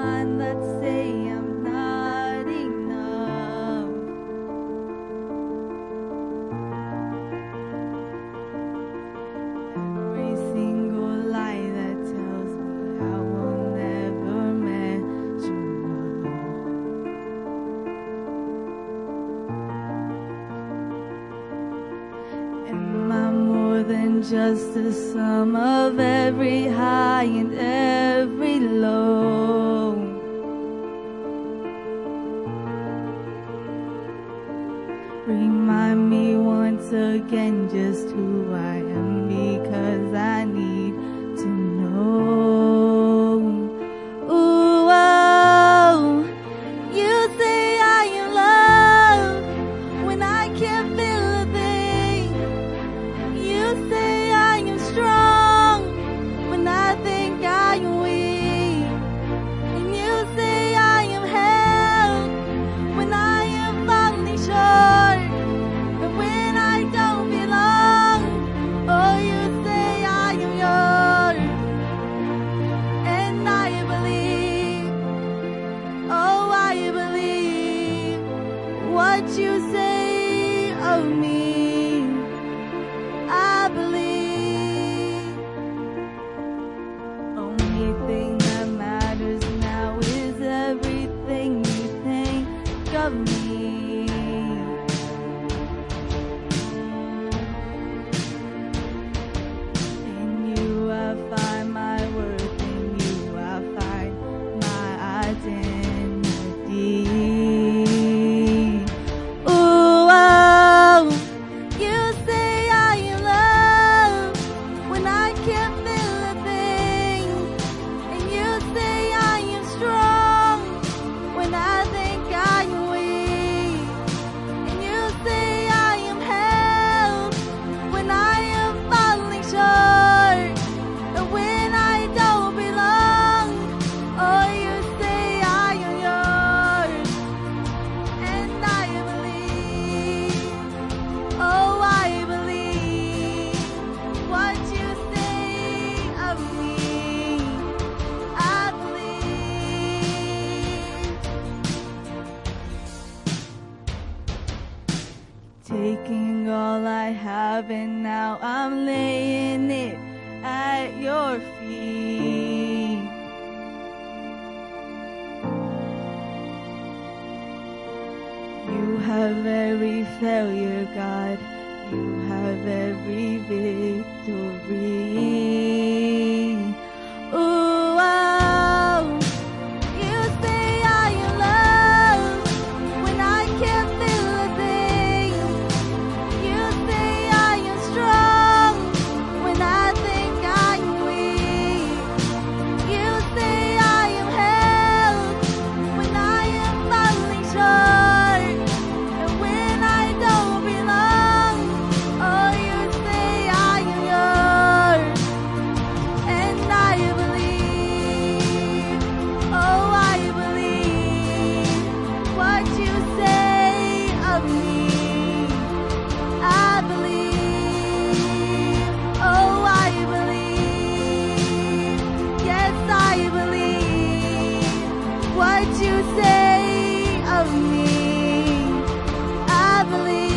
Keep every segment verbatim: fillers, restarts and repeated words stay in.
one that say I'm not enough. Every single lie that tells me I will never measure up. Am I more than just the sum of every high and every low? Remind me once again just who I am, because I need to know. Ooh, oh, you say I am loved when I can't feel a thing. You say I am strong when I think I am weak. And you say I am held when I am falling short. And when I don't belong, oh, you say I am yours. And I believe, oh, I believe what you say of me. I believe. Only thing that matters now is everything you think of me. In you I find my worth, in you I find my identity. Ooh, oh, you say I am loved when I can't feel a thing. And you say I am strong when I think I am weak. And you say I am held when I am falling short. And when I don't belong, oh, you say I am yours. And I believe, oh, I believe what you say of me. I believe. Taking all I have and now I'm laying it at your feet. You have every failure, God. You have every victory. Ooh, oh, you say I am loved when I can't feel a thing. You say I am strong when I think I am weak. You say I am held when I am falling short. And when I don't belong, oh, you say I am yours. And I believe, oh, I believe what you say of me. I believe, oh, I believe, yes, I believe what you say of me. I believe.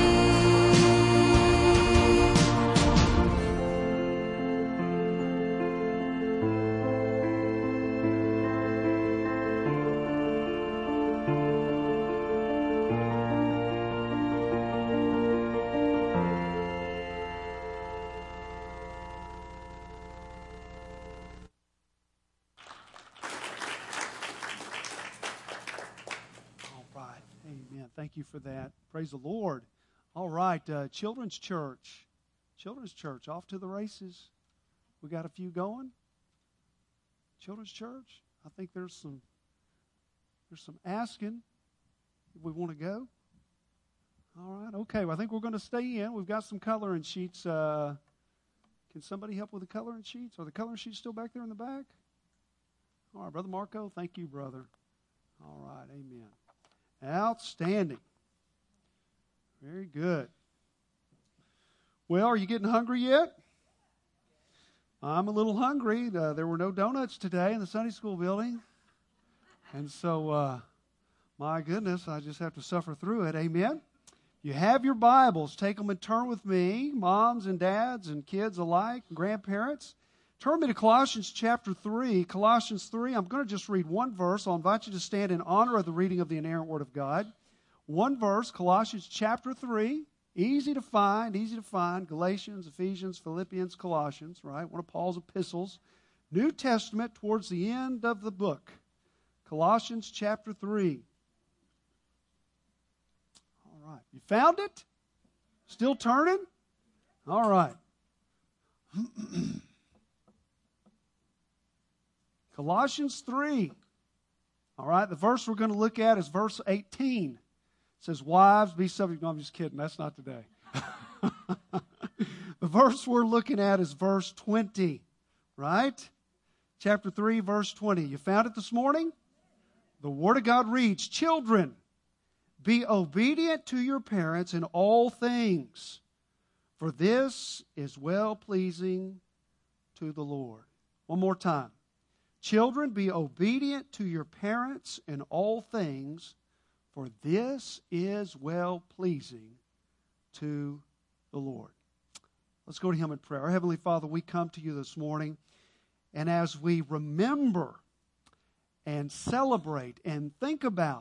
All right. Amen. Thank you for that. Praise the Lord. All right. Uh, Children's Church. Children's Church, off to the races. We got a few going. Children's Church. I think there's some there's some asking if we want to go. All right. Okay. Well, I think we're going to stay in. We've got some coloring sheets. Uh, can somebody help with the coloring sheets? Are the coloring sheets still back there in the back? All right, Brother Marco. Thank you, brother. All right. Amen. Outstanding. Very good. Well, are you getting hungry yet? I'm a little hungry. Uh, there were no donuts today in the Sunday school building. And so, uh, my goodness, I just have to suffer through it. Amen? You have your Bibles. Take them and turn with me, moms and dads and kids alike, grandparents. Turn me to Colossians chapter three. Colossians three, I'm going to just read one verse. I'll invite you to stand in honor of the reading of the inerrant Word of God. One verse, Colossians chapter three. Easy to find, easy to find. Galatians, Ephesians, Philippians, Colossians, right? One of Paul's epistles. New Testament towards the end of the book. Colossians chapter three. All right. You found it? Still turning? All right. Colossians three. All right. The verse we're going to look at is verse eighteen. It says, wives, be subject. No, I'm just kidding. That's not today. The verse we're looking at is verse twenty. Right? Chapter three, verse twenty. You found it this morning? The Word of God reads, children, be obedient to your parents in all things, for this is well-pleasing to the Lord. One more time. Children, be obedient to your parents in all things, for this is well-pleasing to the Lord. Let's go to Him in prayer. Our Heavenly Father, we come to you this morning, and as we remember and celebrate and think about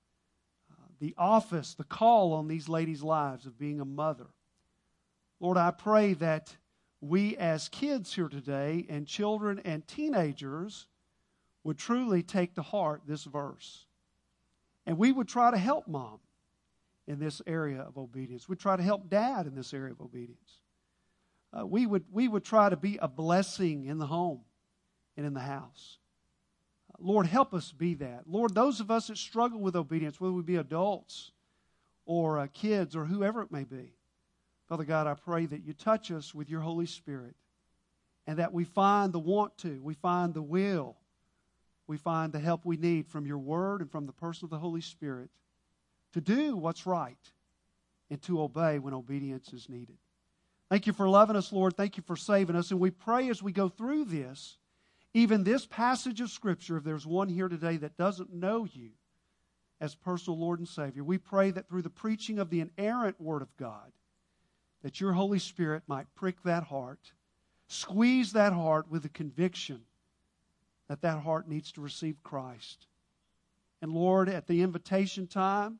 uh, the office, the call on these ladies' lives of being a mother, Lord, I pray that we as kids here today and children and teenagers would truly take to heart this verse. And we would try to help mom in this area of obedience. We'd try to help dad in this area of obedience. Uh, we would we would try to be a blessing in the home and in the house. Uh, Lord, help us be that. Lord, those of us that struggle with obedience, whether we be adults or uh, kids or whoever it may be, Father God, I pray that you touch us with your Holy Spirit and that we find the want to, we find the will, we find the help we need from your Word and from the person of the Holy Spirit to do what's right and to obey when obedience is needed. Thank you for loving us, Lord. Thank you for saving us. And we pray as we go through this, even this passage of Scripture, if there's one here today that doesn't know you as personal Lord and Savior, we pray that through the preaching of the inerrant Word of God, that your Holy Spirit might prick that heart, squeeze that heart with the conviction that that heart needs to receive Christ. And Lord, at the invitation time,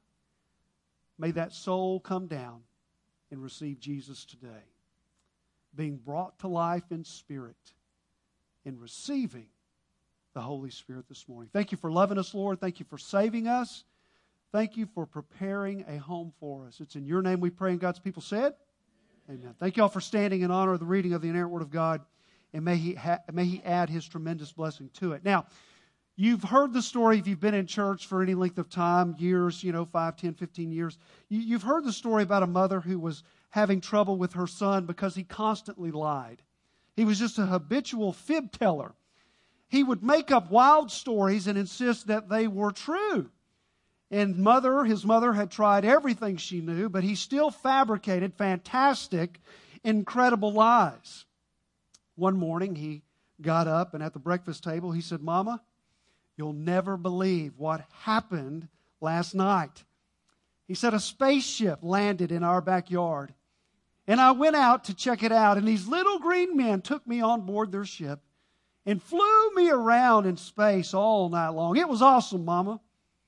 may that soul come down and receive Jesus today, being brought to life in spirit and receiving the Holy Spirit this morning. Thank you for loving us, Lord. Thank you for saving us. Thank you for preparing a home for us. It's in your name we pray, and God's people said, amen. Thank you all for standing in honor of the reading of the inerrant Word of God, and may He, ha- may He add His tremendous blessing to it. Now, you've heard the story if you've been in church for any length of time, years, you know, five, ten, fifteen years. You, you've heard the story about a mother who was having trouble with her son because he constantly lied. He was just a habitual fib teller. He would make up wild stories and insist that they were true. And mother, his mother had tried everything she knew, but he still fabricated fantastic, incredible lies. One morning he got up and at the breakfast table he said, Mama, you'll never believe what happened last night. He said, a spaceship landed in our backyard. And I went out to check it out, and these little green men took me on board their ship and flew me around in space all night long. It was awesome, Mama.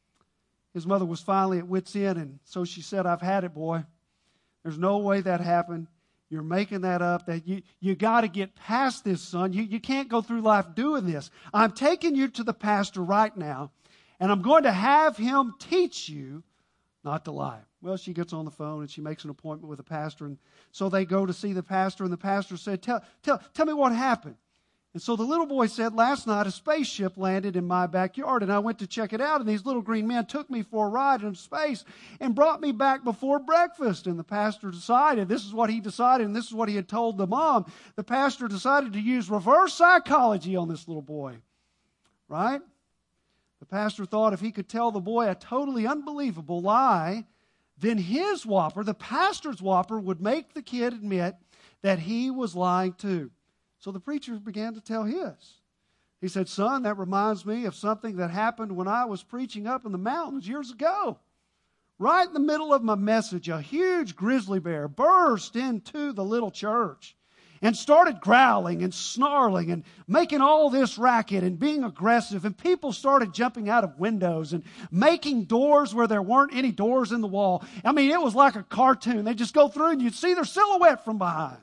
His mother was finally at wit's end, and so she said, I've had it, boy. There's no way that happened. You're making that up. That you you got to get past this, son. You, you can't go through life doing this. I'm taking you to the pastor right now, and I'm going to have him teach you not to lie. Well, she gets on the phone and she makes an appointment with the pastor, and so they go to see the pastor, and the pastor said, tell, tell, tell me what happened. And so the little boy said, last night a spaceship landed in my backyard, and I went to check it out, and these little green men took me for a ride in space and brought me back before breakfast. And the pastor decided, this is what he decided, and this is what he had told the mom. The pastor decided to use reverse psychology on this little boy, right? The pastor thought if he could tell the boy a totally unbelievable lie, then his whopper, the pastor's whopper, would make the kid admit that he was lying too. So the preacher began to tell his. He said, son, that reminds me of something that happened when I was preaching up in the mountains years ago. Right in the middle of my message, a huge grizzly bear burst into the little church and started growling and snarling and making all this racket and being aggressive. And people started jumping out of windows and making doors where there weren't any doors in the wall. I mean, it was like a cartoon. They'd just go through and you'd see their silhouette from behind.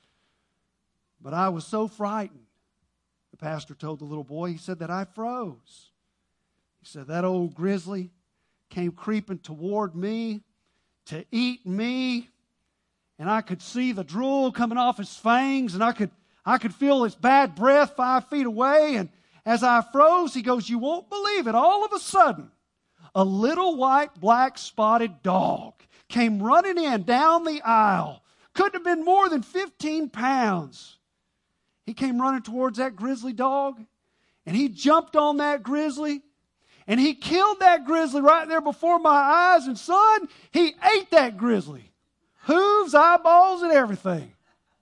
But I was so frightened, the pastor told the little boy, he said that I froze. He said that old grizzly came creeping toward me to eat me. And I could see the drool coming off his fangs, and I could I could feel his bad breath five feet away. And as I froze, he goes, you won't believe it. All of a sudden, a little white, black, spotted dog came running in down the aisle. Couldn't have been more than fifteen pounds. He came running towards that grizzly dog, and he jumped on that grizzly, and he killed that grizzly right there before my eyes. And son, he ate that grizzly. Hooves, eyeballs, and everything.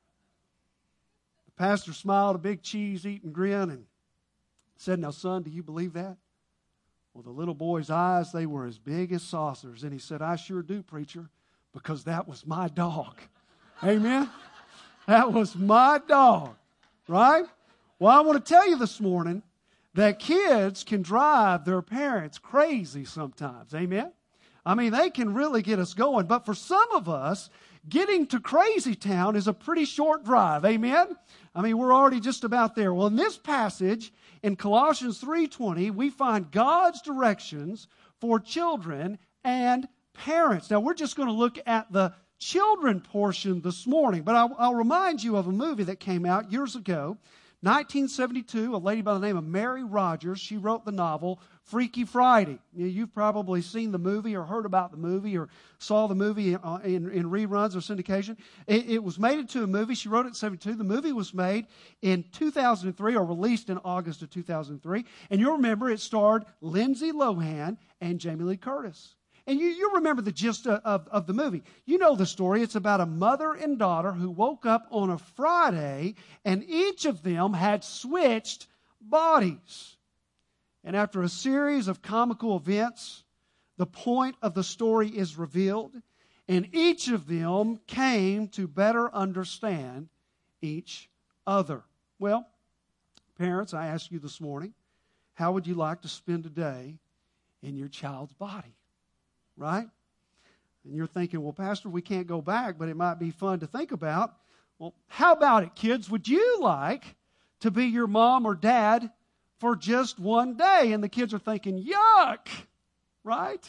The pastor smiled a big cheese-eating grin and said, now, son, do you believe that? Well, the little boy's eyes, they were as big as saucers. And he said, I sure do, preacher, because that was my dog. Amen? That was my dog, right? Well, I want to tell you this morning that kids can drive their parents crazy sometimes. Amen? I mean, they can really get us going. But for some of us, getting to Crazy Town is a pretty short drive. Amen? I mean, we're already just about there. Well, in this passage, in Colossians three twenty, we find God's directions for children and parents. Now, we're just going to look at the children portion this morning. But I'll, I'll remind you of a movie that came out years ago. nineteen seventy-two, a lady by the name of Mary Rogers, she wrote the novel Freaky Friday. You've probably seen the movie or heard about the movie or saw the movie in, in reruns or syndication. It, it was made into a movie. She wrote it in seventy-two. The movie was made in two thousand three or released in August of two thousand three. And you'll remember it starred Lindsay Lohan and Jamie Lee Curtis. And you, you remember the gist of, of, of the movie. You know the story. It's about a mother and daughter who woke up on a Friday, and each of them had switched bodies. And after a series of comical events, the point of the story is revealed, and each of them came to better understand each other. Well, parents, I ask you this morning, how would you like to spend a day in your child's body? Right? And you're thinking, well, Pastor, we can't go back, but it might be fun to think about. Well, how about it, kids? Would you like to be your mom or dad for just one day? And the kids are thinking, yuck, right?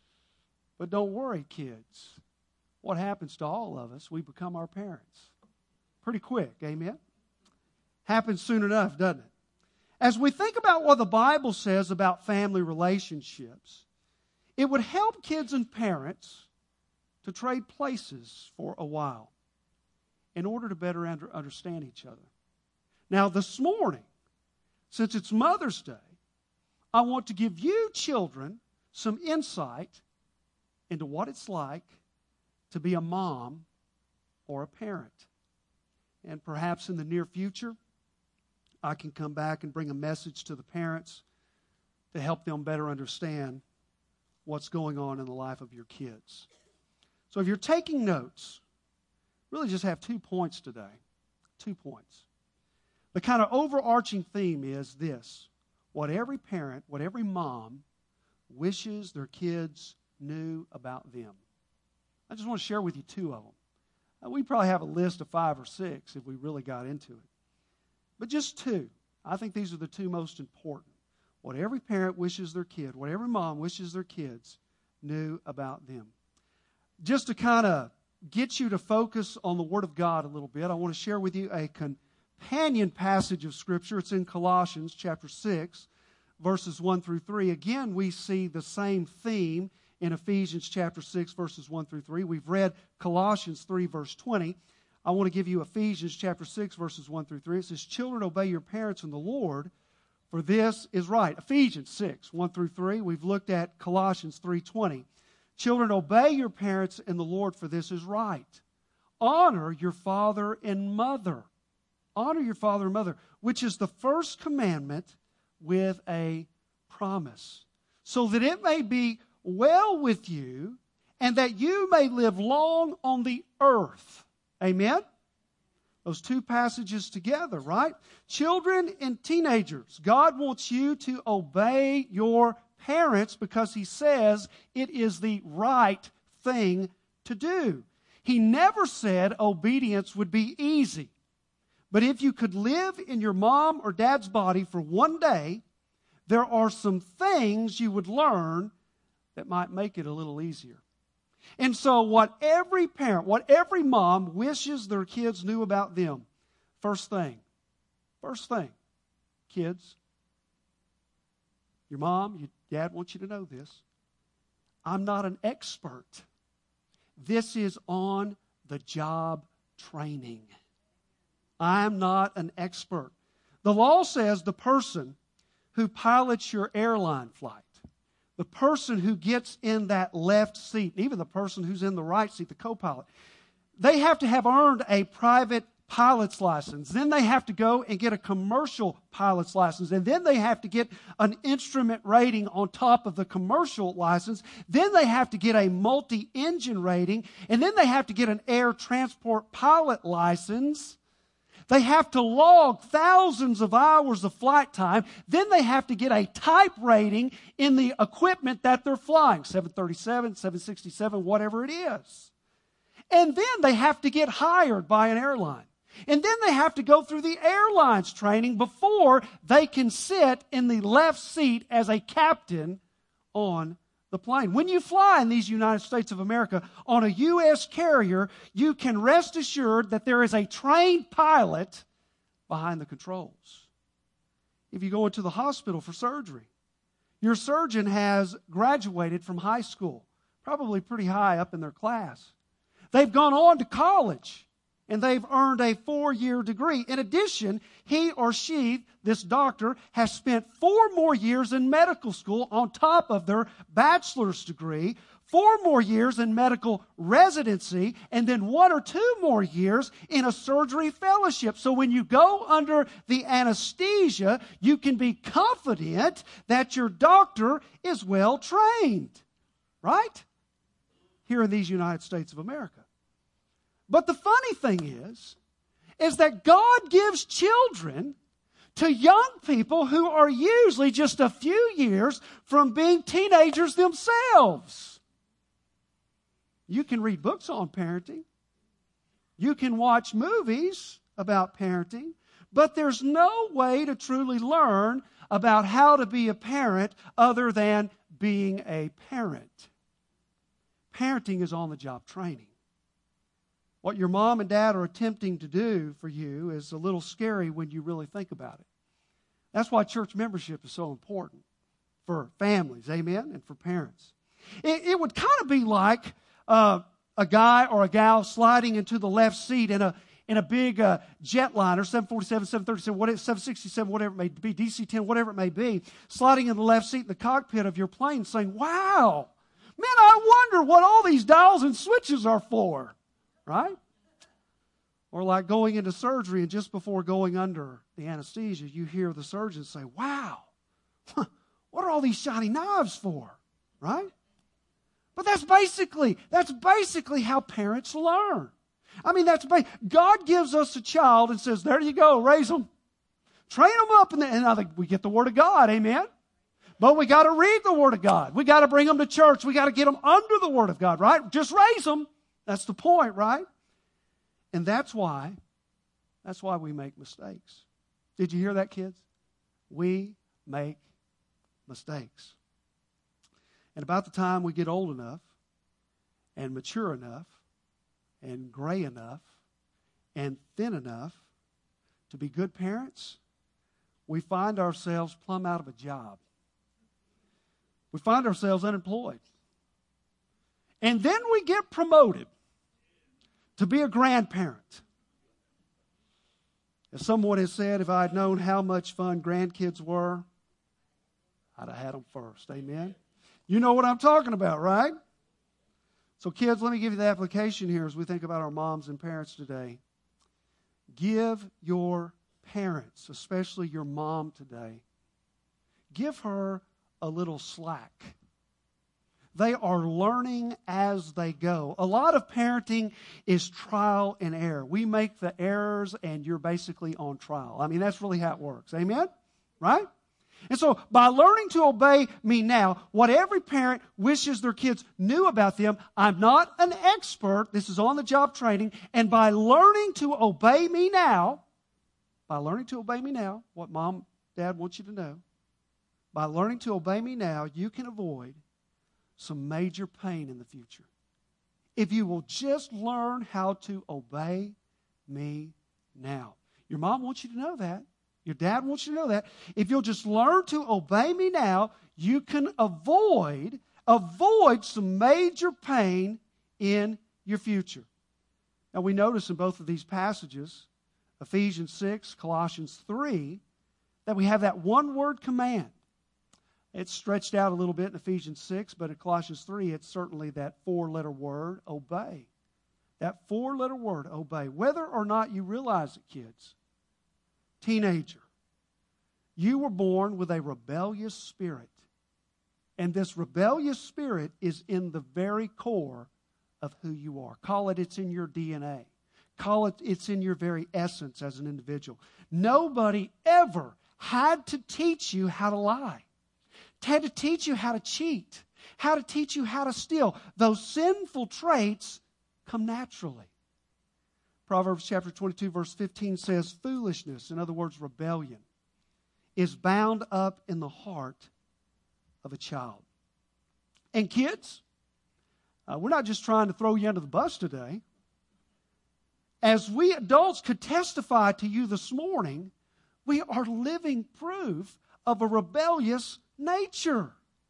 But don't worry, kids. What happens to all of us, we become our parents. Pretty quick, amen? Happens soon enough, doesn't it? As we think about what the Bible says about family relationships, it would help kids and parents to trade places for a while in order to better under, understand each other. Now, this morning, since it's Mother's Day, I want to give you children some insight into what it's like to be a mom or a parent. And perhaps in the near future, I can come back and bring a message to the parents to help them better understand what's going on in the life of your kids. So if you're taking notes, really just have two points today. Two points. The kind of overarching theme is this: what every parent, what every mom wishes their kids knew about them. I just want to share with you two of them. We probably have a list of five or six if we really got into it. But just two. I think these are the two most important. What every parent wishes their kid, what every mom wishes their kids knew about them. Just to kind of get you to focus on the Word of God a little bit, I want to share with you a companion passage of Scripture. It's in Colossians chapter six, verses one through three. Again, we see the same theme in Ephesians chapter six, verses one through three. We've read Colossians three, verse twenty. I want to give you Ephesians chapter six, verses one through three. It says, "Children, obey your parents in the Lord, for this is right." Ephesians six, one through three. We've looked at Colossians three twenty. "Children, obey your parents in the Lord, for this is right. Honor your father and mother." Honor your father and mother, which is the first commandment with a promise, so that it may be well with you and that you may live long on the earth. Amen? Those two passages together, right? Children and teenagers, God wants you to obey your parents because He says it is the right thing to do. He never said obedience would be easy. But if you could live in your mom or dad's body for one day, there are some things you would learn that might make it a little easier. And so what every parent, what every mom wishes their kids knew about them, first thing, first thing, kids, your mom, your dad wants you to know this. I'm not an expert. This is on the job training. I'm not an expert. The law says the person who pilots your airline flight, the person who gets in that left seat, even the person who's in the right seat, the co-pilot, they have to have earned a private pilot's license. Then they have to go and get a commercial pilot's license. And then they have to get an instrument rating on top of the commercial license. Then they have to get a multi-engine rating. And then they have to get an air transport pilot license. They have to log thousands of hours of flight time. Then they have to get a type rating in the equipment that they're flying, seven thirty-seven, seven sixty-seven, whatever it is. And then they have to get hired by an airline. And then they have to go through the airline's training before they can sit in the left seat as a captain on the plane. When you fly in these United States of America on a U S carrier, you can rest assured that there is a trained pilot behind the controls. If you go into the hospital for surgery, your surgeon has graduated from high school, probably pretty high up in their class. They've gone on to college, and they've earned a four-year degree. In addition, he or she, this doctor, has spent four more years in medical school on top of their bachelor's degree, four more years in medical residency, and then one or two more years in a surgery fellowship. So when you go under the anesthesia, you can be confident that your doctor is well trained, right? Here in these United States of America. But the funny thing is, is that God gives children to young people who are usually just a few years from being teenagers themselves. You can read books on parenting. You can watch movies about parenting. But there's no way to truly learn about how to be a parent other than being a parent. Parenting is on-the-job training. What your mom and dad are attempting to do for you is a little scary when you really think about it. That's why church membership is so important for families, amen, and for parents. It, it would kind of be like uh, a guy or a gal sliding into the left seat in a in a big uh, jetliner, seven forty-seven, seven thirty-seven, whatever, seven sixty-seven, whatever it may be, D C ten, whatever it may be, sliding in the left seat in the cockpit of your plane saying, wow, man, I wonder what all these dials and switches are for. Right? Or like going into surgery and just before going under the anesthesia, you hear the surgeon say, wow, what are all these shiny knives for? Right? But that's basically, that's basically how parents learn. I mean, that's ba- God gives us a child and says, there you go, raise them. Train them up. And, then, and I think we get the Word of God, amen? But we got to read the Word of God. We got to bring them to church. We got to get them under the Word of God, right? Just raise them. That's the point, right? And that's why, that's why we make mistakes. Did you hear that, kids? We make mistakes. And about the time we get old enough and mature enough and gray enough and thin enough to be good parents, we find ourselves plumb out of a job. We find ourselves unemployed. And then we get promoted to be a grandparent. As someone has said, if I had known how much fun grandkids were, I'd have had them first. Amen? You know what I'm talking about, right? So kids, let me give you the application here as we think about our moms and parents today. Give your parents, especially your mom today, give her a little slack. They are learning as they go. A lot of parenting is trial and error. We make the errors and you're basically on trial. I mean, that's really how it works. Amen? Right? And so by learning to obey me now, what every parent wishes their kids knew about them, I'm not an expert. This is on-the-job training. And by learning to obey me now, by learning to obey me now, what mom, dad wants you to know, by learning to obey me now, you can avoid some major pain in the future. If you will just learn how to obey me now. Your mom wants you to know that. Your dad wants you to know that. If you'll just learn to obey me now, you can avoid, avoid some major pain in your future. Now we notice in both of these passages, Ephesians six, Colossians three, that we have that one word command. It's stretched out a little bit in Ephesians six, but in Colossians three, it's certainly that four-letter word, obey. That four-letter word, obey. Whether or not you realize it, kids, teenager, you were born with a rebellious spirit. And this rebellious spirit is in the very core of who you are. Call it it's in your D N A. Call it it's in your very essence as an individual. Nobody ever had to teach you how to lie. Had to teach you how to cheat, how to teach you how to steal. Those sinful traits come naturally. Proverbs chapter twenty-two, verse fifteen says, foolishness, in other words, rebellion, is bound up in the heart of a child. And kids, uh, we're not just trying to throw you under the bus today. As we adults could testify to you this morning, we are living proof of a rebellious nature.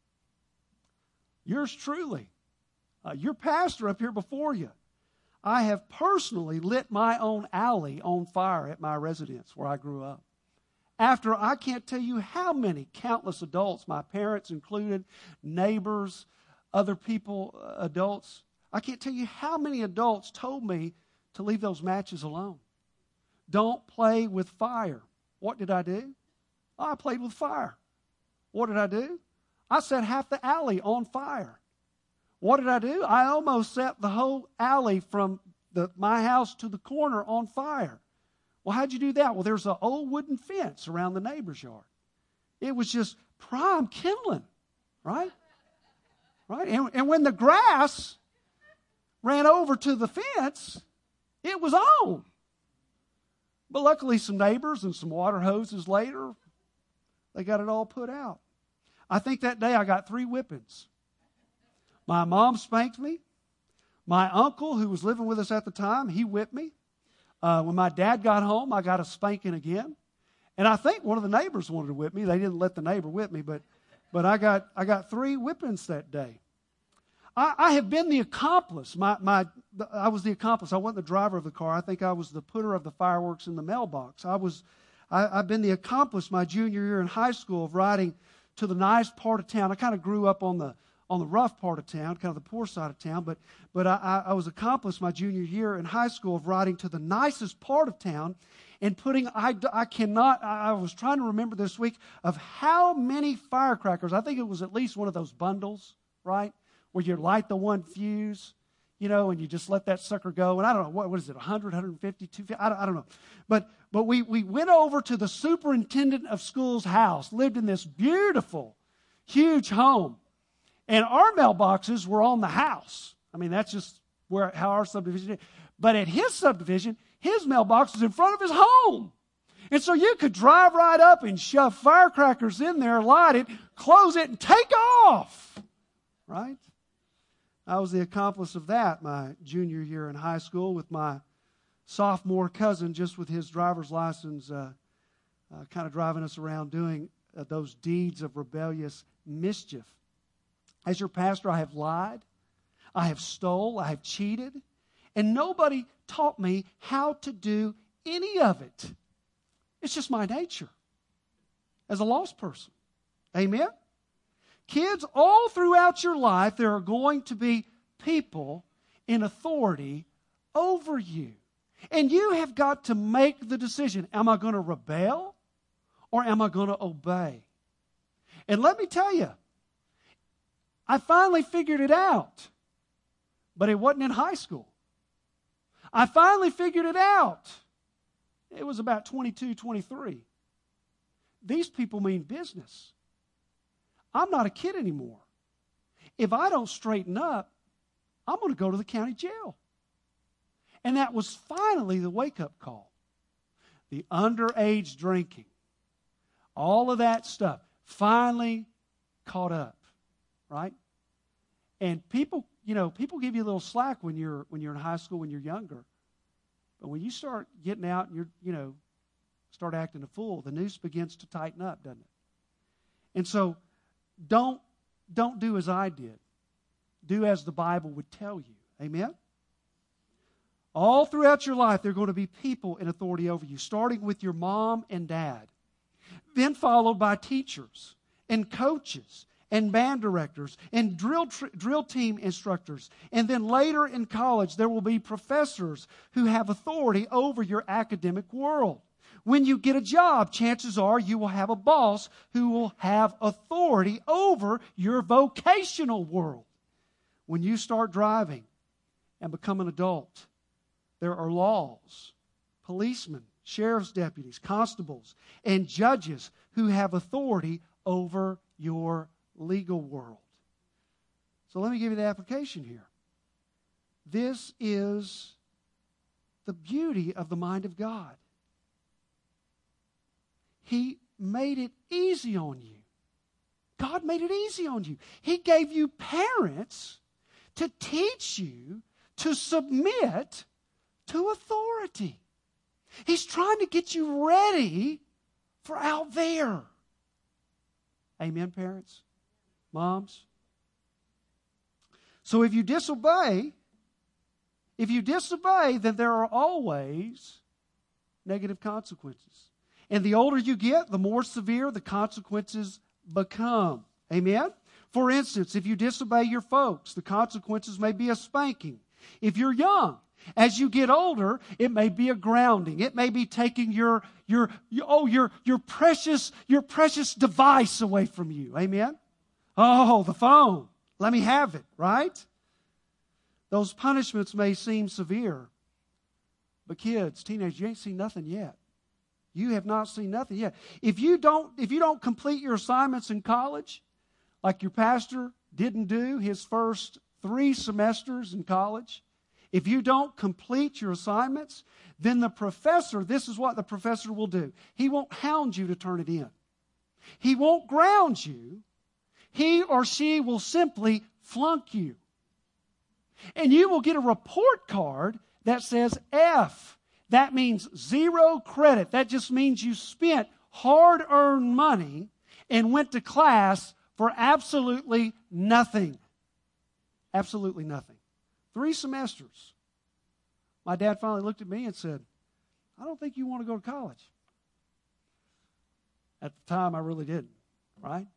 Yours truly, uh, your pastor up here before you, I have personally lit my own alley on fire at my residence where I grew up. After I can't tell you how many countless adults, my parents included, neighbors, other people, uh, adults, I can't tell you how many adults told me to leave those matches alone. Don't play with fire. What did I do? Oh, I played with fire. What did I do? I set half the alley on fire. What did I do? I almost set the whole alley from the, my house to the corner on fire. Well, how'd you do that? Well, there's an old wooden fence around the neighbor's yard. It was just prime kindling, right? Right? And, and when the grass ran over to the fence, it was on. But luckily, some neighbors and some water hoses later, they got it all put out. I think that day I got three whippings. My mom spanked me. My uncle, who was living with us at the time, he whipped me. Uh, when my dad got home, I got a spanking again. And I think one of the neighbors wanted to whip me. They didn't let the neighbor whip me, but, but I got I got three whippings that day. I, I have been the accomplice. My, my, the, I was the accomplice. I wasn't the driver of the car. I think I was the putter of the fireworks in the mailbox. I was, I, I've been the accomplice my junior year in high school of riding to the nice part of town. I kind of grew up on the on the rough part of town, kind of the poor side of town, but but I, I was accomplished my junior year in high school of riding to the nicest part of town and putting, I, I cannot, I, I was trying to remember this week of how many firecrackers, I think it was at least one of those bundles, right, where you light the one fuse, you know, and you just let that sucker go, and I don't know, what, what is it, one hundred, one hundred fifty, two hundred, I don't, I don't know, but but we, we went over to the superintendent of school's house, lived in this beautiful, huge home. And our mailboxes were on the house. I mean, that's just where how our subdivision is. But at his subdivision, his mailbox was in front of his home. And so you could drive right up and shove firecrackers in there, light it, close it, and take off. Right? I was the accomplice of that my junior year in high school with my sophomore cousin, just with his driver's license, uh, uh, kind of driving us around doing uh, those deeds of rebellious mischief. As your pastor, I have lied, I have stole, I have cheated, and nobody taught me how to do any of it. It's just my nature as a lost person. Amen? Kids, all throughout your life, there are going to be people in authority over you. And you have got to make the decision, am I going to rebel or am I going to obey? And let me tell you, I finally figured it out, but it wasn't in high school. I finally figured it out. It was about twenty-two, twenty-three. These people mean business. I'm not a kid anymore. If I don't straighten up, I'm going to go to the county jail. And that was finally the wake-up call. The underage drinking, all of that stuff, finally caught up, right? And people, you know, people give you a little slack when you're when you're in high school, when you're younger. But when you start getting out and you're, you know, start acting a fool, the noose begins to tighten up, doesn't it? And so don't don't do as I did. Do as the Bible would tell you. Amen? All throughout your life, there are going to be people in authority over you, starting with your mom and dad, then followed by teachers and coaches and band directors and drill tr- drill team instructors. And then later in college, there will be professors who have authority over your academic world. When you get a job, chances are you will have a boss who will have authority over your vocational world. When you start driving and become an adult, there are laws, policemen, sheriff's deputies, constables, and judges who have authority over your legal world. So let me give you the application here. This is the beauty of the mind of God. He made it easy on you. God made it easy on you. He gave you parents to teach you to submit to authority. He's trying to get you ready for out there. Amen, parents? Moms? So if you disobey, if you disobey, then there are always negative consequences. And the older you get, the more severe the consequences become. Amen? For instance, if you disobey your folks, the consequences may be a spanking. If you're young, as you get older, it may be a grounding. It may be taking your your oh your your precious your precious device away from you. Amen? Oh, the phone. Let me have it, right? Those punishments may seem severe. But kids, teenagers, you ain't seen nothing yet. You have not seen nothing yet. If you don't if you don't complete your assignments in college, like your pastor didn't do his first three semesters in college, if you don't complete your assignments, then the professor, this is what the professor will do. He won't hound you to turn it in. He won't ground you. He or she will simply flunk you. And you will get a report card that says F. That means zero credit. That just means you spent hard-earned money and went to class for absolutely nothing. Absolutely nothing. Three semesters. My dad finally looked at me and said, I don't think you want to go to college. At the time, I really didn't, right?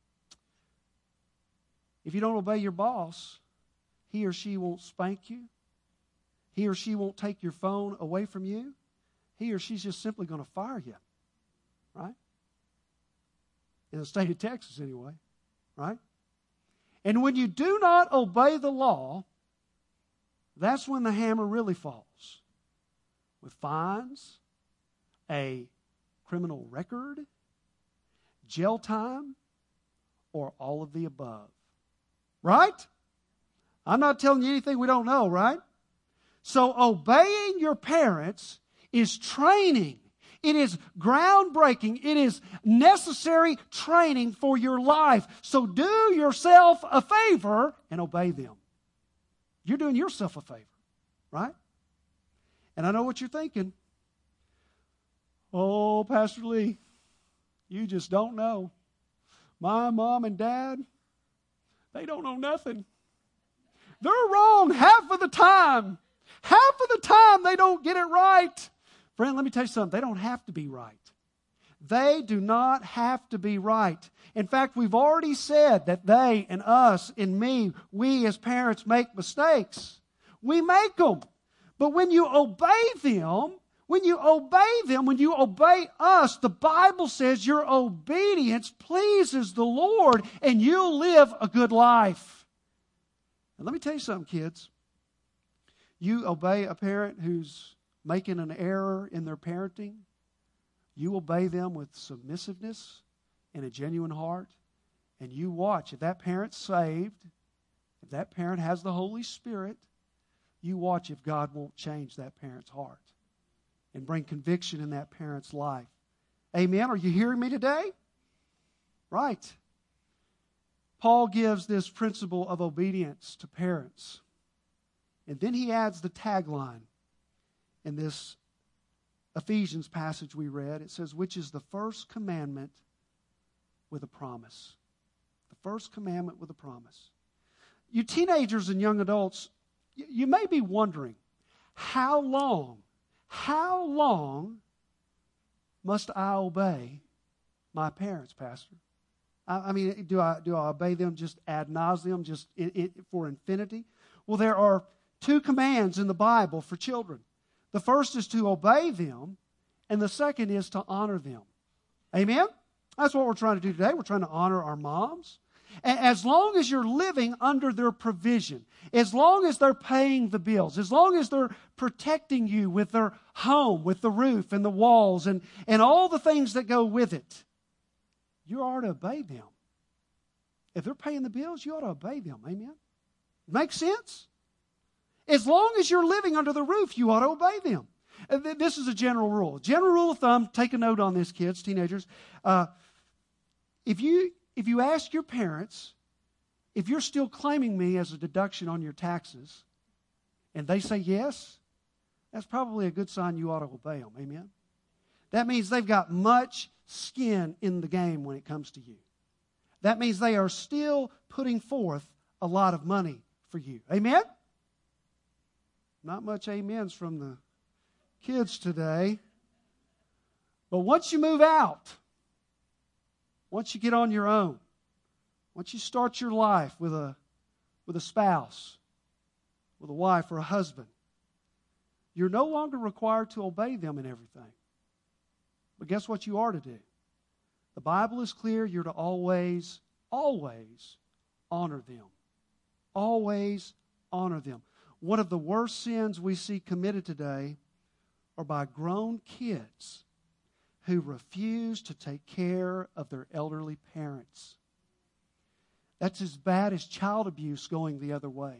If you don't obey your boss, he or she won't spank you. He or she won't take your phone away from you. He or she's just simply going to fire you, right? In the state of Texas anyway, right? And when you do not obey the law, that's when the hammer really falls. With fines, a criminal record, jail time, or all of the above. Right? I'm not telling you anything we don't know, right? So obeying your parents is training. It is groundbreaking. It is necessary training for your life. So do yourself a favor and obey them. You're doing yourself a favor, right? And I know what you're thinking. Oh, Pastor Lee, you just don't know. My mom and dad, they don't know nothing. They're wrong half of the time. Half of the time they don't get it right. Friend, let me tell you something. They don't have to be right. They do not have to be right. In fact, we've already said that they and us and me, we as parents make mistakes. We make them. But when you obey them, When you obey them, when you obey us, the Bible says your obedience pleases the Lord and you'll live a good life. And let me tell you something, kids. You obey a parent who's making an error in their parenting, you obey them with submissiveness and a genuine heart, and you watch. If that parent's saved, if that parent has the Holy Spirit, you watch if God won't change that parent's heart and bring conviction in that parent's life. Amen? Are you hearing me today? Right. Paul gives this principle of obedience to parents. And then he adds the tagline in this Ephesians passage we read. It says, which is the first commandment with a promise. The first commandment with a promise. You teenagers and young adults, you may be wondering, how long, how long must I obey my parents, Pastor? I, I mean, do I do I obey them just ad nauseum, just in, in, for infinity? Well, there are two commands in the Bible for children. The first is to obey them, and the second is to honor them. Amen? That's what we're trying to do today. We're trying to honor our moms. And as long as you're living under their provision, as long as they're paying the bills, as long as they're protecting you with their home, with the roof and the walls and, and all the things that go with it, you ought to obey them. If they're paying the bills, you ought to obey them. Amen? Makes sense? As long as you're living under the roof, you ought to obey them. This is a general rule. General rule of thumb, take a note on this, kids, teenagers. Uh, if you if you ask your parents, if you're still claiming me as a deduction on your taxes, and they say yes, that's probably a good sign you ought to obey them. Amen? That means they've got much skin in the game when it comes to you. That means they are still putting forth a lot of money for you. Amen? Not much amens from the kids today. But once you move out, once you get on your own, once you start your life with a, with a spouse, with a wife or a husband, you're no longer required to obey them in everything. But guess what you are to do? The Bible is clear. You're to always, always honor them. Always honor them. One of the worst sins we see committed today are by grown kids who refuse to take care of their elderly parents. That's as bad as child abuse going the other way.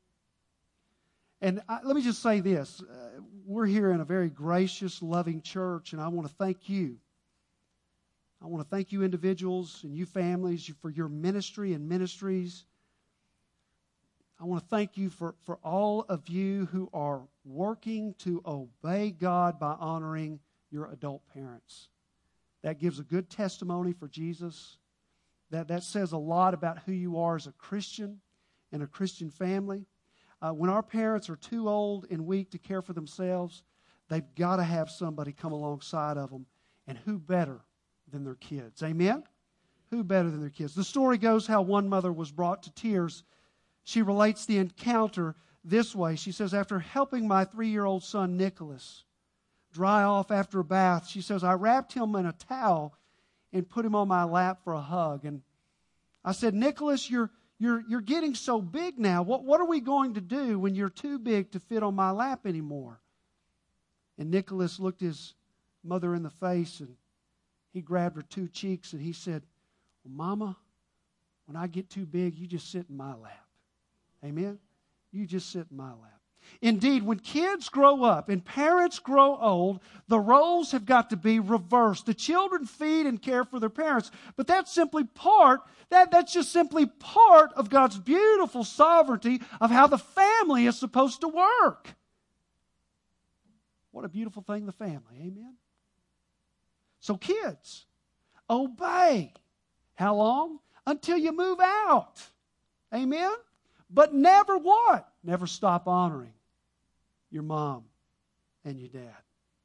And I, let me just say this. Uh, we're here in a very gracious, loving church, and I want to thank you. I want to thank you individuals and you families for your ministry and ministries. I want to thank you for, for all of you who are working to obey God by honoring your adult parents. That gives a good testimony for Jesus. That, that says a lot about who you are as a Christian and a Christian family. Uh, when our parents are too old and weak to care for themselves, they've got to have somebody come alongside of them. And who better than their kids? Amen? Who better than their kids? The story goes how one mother was brought to tears. She relates the encounter this way. She says, after helping my three-year-old son, Nicholas, dry off after a bath, she says, I wrapped him in a towel and put him on my lap for a hug. And I said, Nicholas, you're you're you're getting so big now. What what are we going to do when you're too big to fit on my lap anymore? And Nicholas looked his mother in the face and he grabbed her two cheeks and he said, well, Mama, when I get too big, you just sit in my lap. Amen? You just sit in my lap. Indeed, when kids grow up and parents grow old, the roles have got to be reversed. The children feed and care for their parents, but that's simply part, that, that's just simply part of God's beautiful sovereignty of how the family is supposed to work. What a beautiful thing, the family. Amen? So kids, obey. How long? Until you move out. Amen? But never what? Never stop honoring your mom and your dad.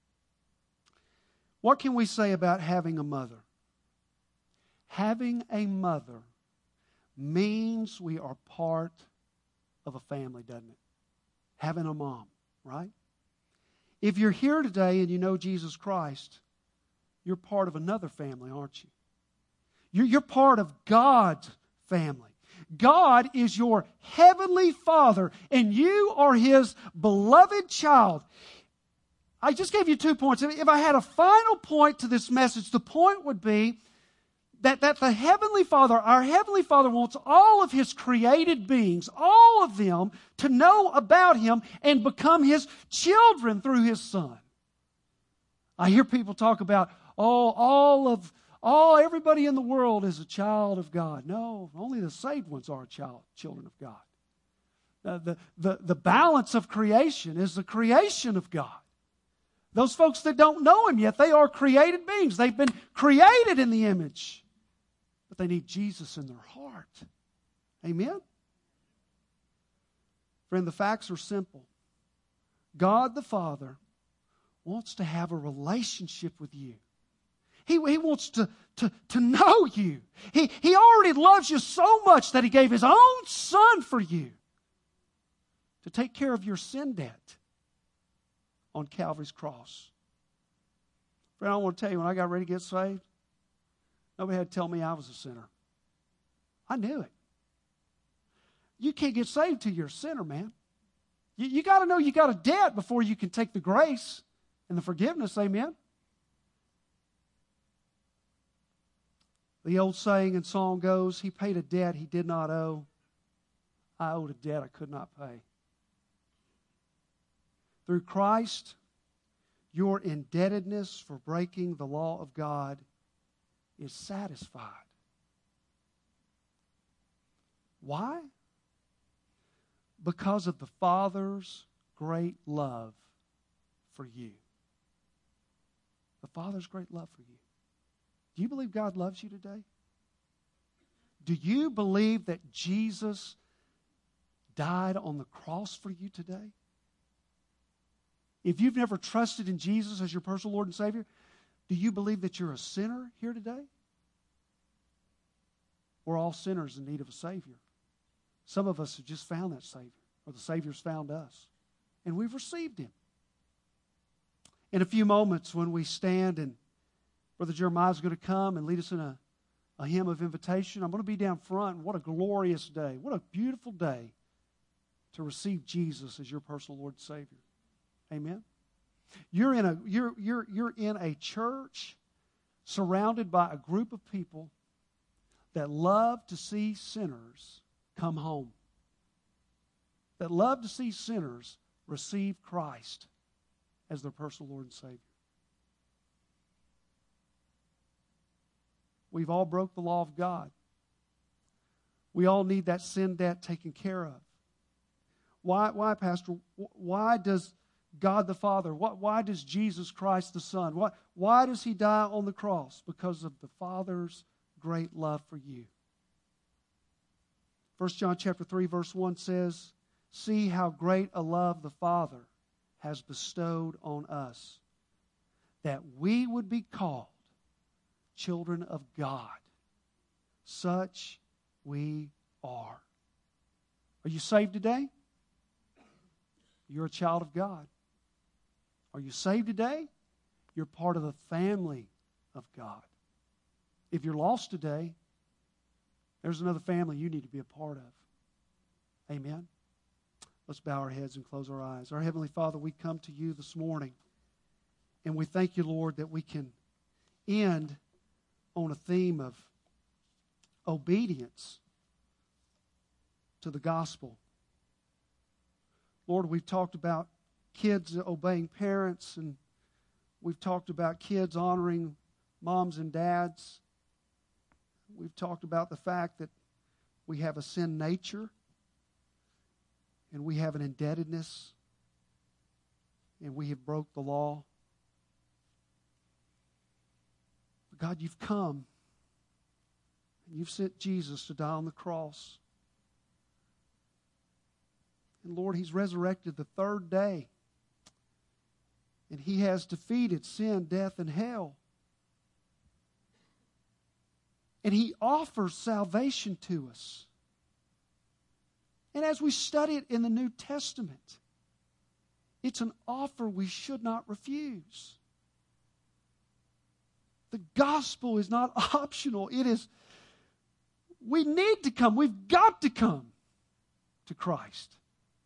What can we say about having a mother? Having a mother means we are part of a family, doesn't it? Having a mom, right? If you're here today and you know Jesus Christ, you're part of another family, aren't you? You're, you're part of God's family. God is your heavenly Father, and you are His beloved child. I just gave you two points. If I had a final point to this message, the point would be that, that the Heavenly Father, our Heavenly Father wants all of His created beings, all of them, to know about Him and become His children through His Son. I hear people talk about, oh, all of, all, everybody in the world is a child of God. No, only the saved ones are child, children of God. Uh, the, the, the balance of creation is the creation of God. Those folks that don't know Him yet, they are created beings. They've been created in the image. But they need Jesus in their heart. Amen? Friend, the facts are simple. God the Father wants to have a relationship with you. He, he wants to, to, to know you. He, he already loves you so much that He gave His own Son for you to take care of your sin debt on Calvary's cross. Friend, I want to tell you, when I got ready to get saved, nobody had to tell me I was a sinner. I knew it. You can't get saved till you're a sinner, man. You, you got to know you got a debt before you can take the grace and the forgiveness. Amen? The old saying and song goes, He paid a debt He did not owe. I owed a debt I could not pay. Through Christ, your indebtedness for breaking the law of God is satisfied. Why? Because of the Father's great love for you. The Father's great love for you. Do you believe God loves you today? Do you believe that Jesus died on the cross for you today? If you've never trusted in Jesus as your personal Lord and Savior, do you believe that you're a sinner here today? We're all sinners in need of a Savior. Some of us have just found that Savior, or the Savior's found us, and we've received Him. In a few moments when we stand and Brother Jeremiah is going to come and lead us in a, a hymn of invitation, I'm going to be down front. What a glorious day. What a beautiful day to receive Jesus as your personal Lord and Savior. Amen. You're in a you're you're you're in a church surrounded by a group of people that love to see sinners come home. That love to see sinners receive Christ as their personal Lord and Savior. We've all broke the law of God. We all need that sin debt taken care of. Why, why, Pastor? Why does God the Father, why, why does Jesus Christ the Son, why, why does He die on the cross? Because of the Father's great love for you. First John chapter three, verse one says, See how great a love the Father has bestowed on us, that we would be called children of God. Such we are. Are you saved today? You're a child of God. Are you saved today? You're part of the family of God. If you're lost today, there's another family you need to be a part of. Amen? Let's bow our heads and close our eyes. Our Heavenly Father, we come to you this morning, and we thank you, Lord, that we can end on a theme of obedience to the gospel. Lord, we've talked about kids obeying parents, and we've talked about kids honoring moms and dads. We've talked about the fact that we have a sin nature, and we have an indebtedness, and we have broke the law. But God, you've come, and you've sent Jesus to die on the cross. And Lord, He's resurrected the third day. And He has defeated sin, death, and hell. And He offers salvation to us. And as we study it in the New Testament, It's an offer we should not refuse. The gospel is not optional. It is, we need to come. We've got to come to Christ.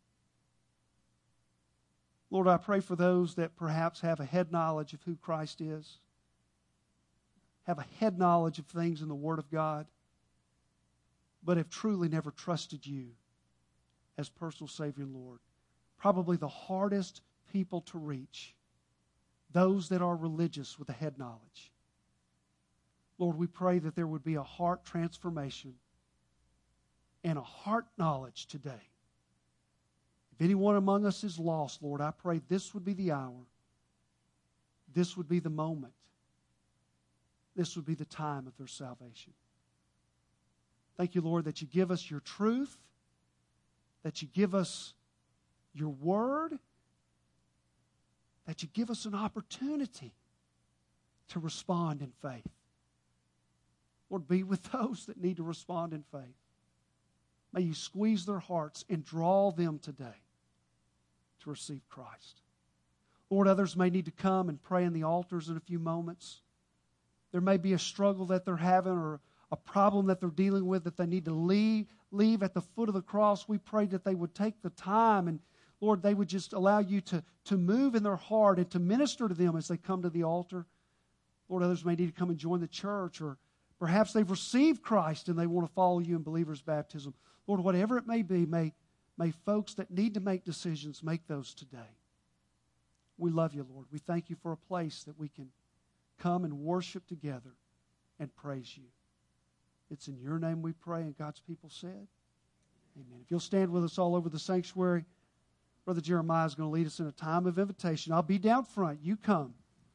Lord, I pray for those that perhaps have a head knowledge of who Christ is, have a head knowledge of things in the Word of God, but have truly never trusted you as personal Savior and Lord. Probably the hardest people to reach, those that are religious with a head knowledge. Lord, we pray that there would be a heart transformation and a heart knowledge today. If anyone among us is lost, Lord, I pray this would be the hour. This would be the moment. This would be the time of their salvation. Thank you, Lord, that you give us your truth, that you give us your word, that you give us an opportunity to respond in faith. Lord, be with those that need to respond in faith. May you squeeze their hearts and draw them today to receive Christ. Lord, others may need to come and pray in the altars in a few moments. There may be a struggle that they're having or a problem that they're dealing with that they need to leave, leave at the foot of the cross. We pray that they would take the time and, Lord, they would just allow you to, to move in their heart and to minister to them as they come to the altar. Lord, others may need to come and join the church, or perhaps they've received Christ and they want to follow you in believer's baptism. Lord, whatever it may be, may, may folks that need to make decisions make those today. We love you, Lord. We thank you for a place that we can come and worship together and praise you. It's in your name we pray, and God's people said, amen. If you'll stand with us all over the sanctuary, Brother Jeremiah is going to lead us in a time of invitation. I'll be down front. You come.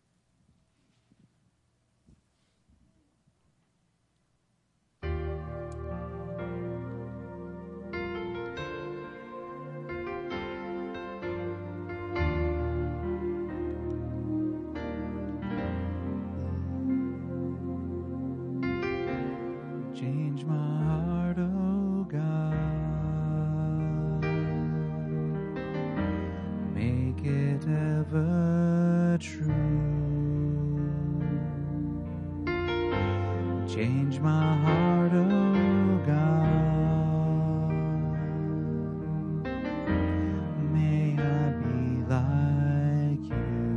Change my heart, oh God. Make it ever true. Change my heart, oh God. May I be like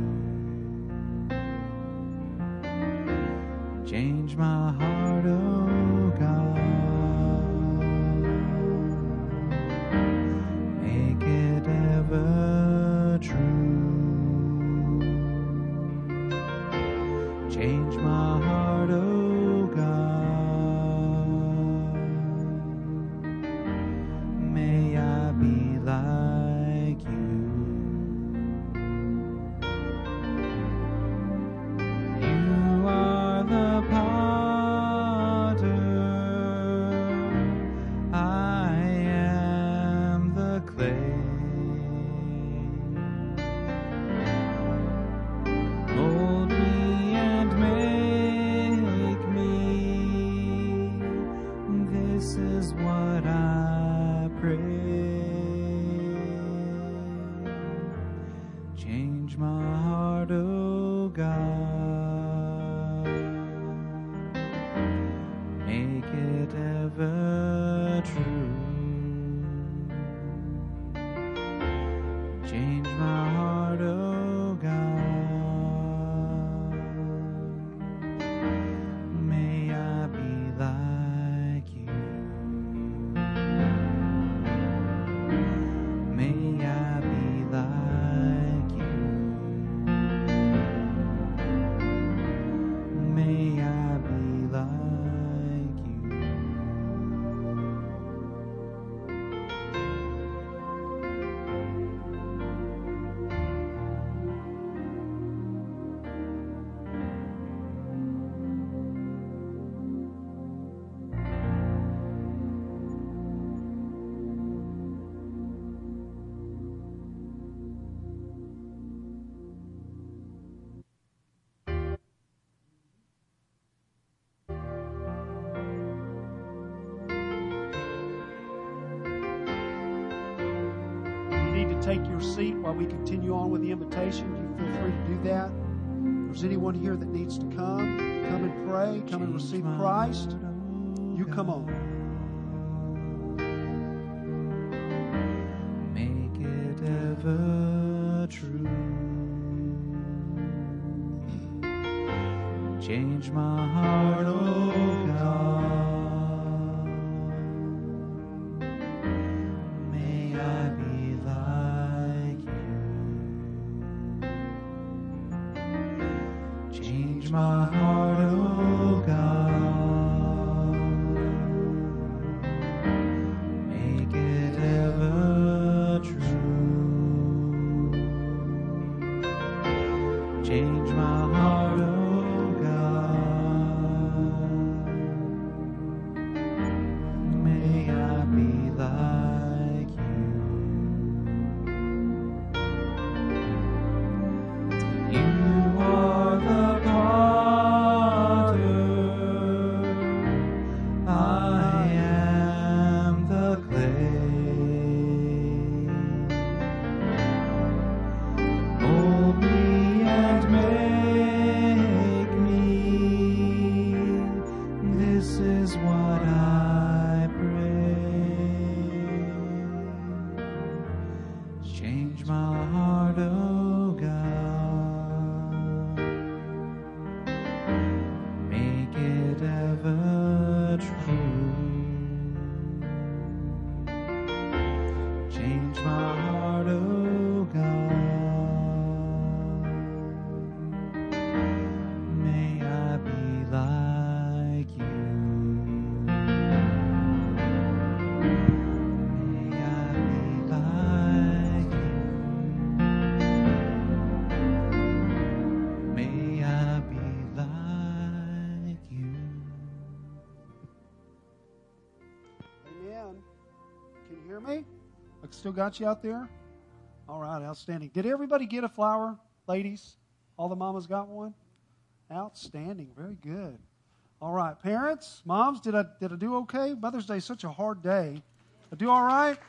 you. Change my heart, oh God. Make it ever true. Change my heart, oh God. need to take your seat while we continue on with the invitation, you feel free to do that. If there's anyone here that needs to come, come and pray, come and receive Christ, you come on. Make it ever true. Change my heart, oh God. May I be like you. Change my heart, oh God. Make it ever true. Change my heart, oh Still got you out there? All right, outstanding. Did everybody get a flower, ladies? All the mamas got one? Outstanding. Very good. All right, parents, moms, did I did I do okay? Mother's Day is such a hard day. I do all right?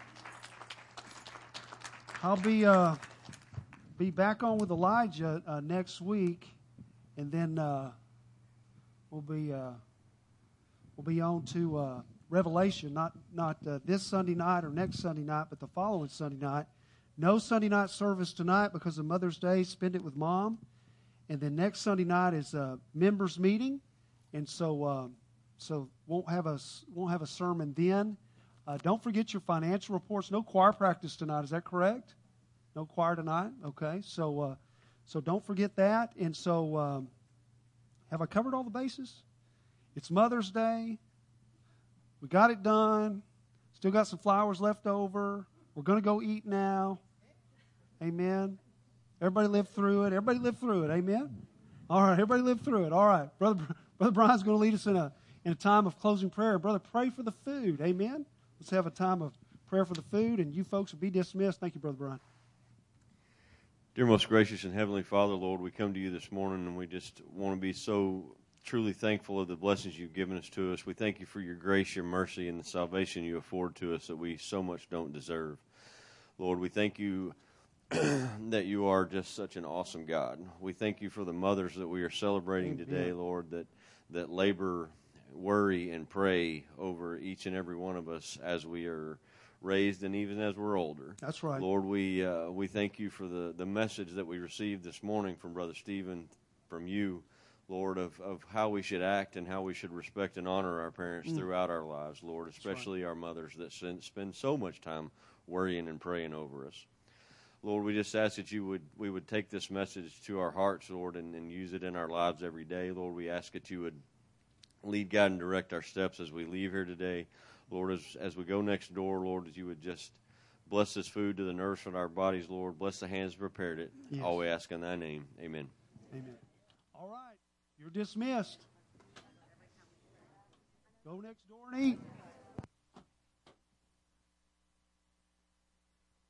I'll be uh, be back on with Elijah uh, next week, and then uh, we'll be uh, we'll be on to Uh, Revelation, not not uh, this Sunday night or next Sunday night, but the following Sunday night. No Sunday night service tonight because of Mother's Day. Spend it with Mom. And then next Sunday night is a members meeting, and so uh, so won't have a won't have a sermon then. Uh, don't forget your financial reports. No choir practice tonight. Is that correct? No choir tonight. Okay. So uh, so don't forget that. And so um, have I covered all the bases? It's Mother's Day. We got it done. Still got some flowers left over. We're going to go eat now. Amen. Everybody lived through it. Everybody lived through it. Amen. All right. Everybody lived through it. All right. Brother Brother Brian's going to lead us in a in a time of closing prayer. Brother, pray for the food. Amen. Let's have a time of prayer for the food, and you folks will be dismissed. Thank you, Brother Brian. Dear most gracious and heavenly Father, Lord, we come to you this morning, and we just want to be so truly thankful of the blessings you've given us to us. We thank you for your grace, your mercy, and the salvation you afford to us that we so much don't deserve. Lord, we thank you that you are just such an awesome God. We thank you for the mothers that we are celebrating Amen. today, Lord, that, that labor, worry, and pray over each and every one of us as we are raised and even as we're older. That's right. Lord, we uh, we thank you for the, the message that we received this morning from Brother Stephen, from you, Lord, of, of how we should act and how we should respect and honor our parents mm. throughout our lives, Lord, especially right. our mothers that spend so much time worrying and praying over us. Lord, we just ask that you would we would take this message to our hearts, Lord, and, and use it in our lives every day. Lord, we ask that you would lead, guide, and direct our steps as we leave here today. Lord, as, as we go next door, Lord, that you would just bless this food to the nourishment of our bodies, Lord. Bless the hands that prepared it. Yes. All we ask in thy name. Amen. Amen. All right. You're dismissed. Go next door and eat.